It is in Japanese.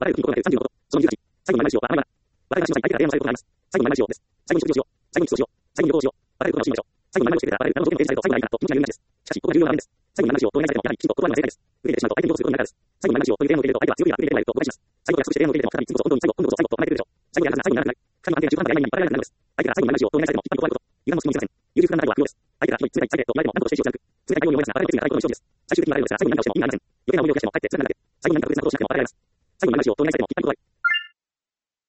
バラエル国に行動が35こと。その28、最後に前々しよう。バラエルの相手から提案されることがあります。最後に前々しようです。最後に出場しよう。最後に出場しよう。最後に旅行しよう。バラエル国の審議ましょう。最後に前々してくれたバラエルの条件を提示されると最後にないかと、気持ちが有名です。しかし、ここが重要な場面です。最後に前々しようとお願いされても、やはりきちんと断るのが正解です。無理でしまうと相手にどうすることになるからです。最後に前々しようという提案を受けると、相手は強いや、無理でないと誤解します。最後約束して提案を受けても、再び次こそ、今度こそ、今度こそ最後と離れてくるでしょう。最後にやらずな最後にならない。二人の安定が中間から曖昧にバラエルになるのです。相手から最後に前々しようとお願いされても、一般と断ること。油断も質問もしません。優柔不断な態度は不要です。相手がひどい、冷たい、最低と言われても、何としても冷たいように思いますが、バラエルの決意が最高の勝利です。最終的にバラエルですが、最後に何をしても意味がありません。余計な思いを増やしても、かえって辛くなって、最後に何か特別なことをしなくてもバラエルです。最後に何をしようとお願いされても、一般と断る。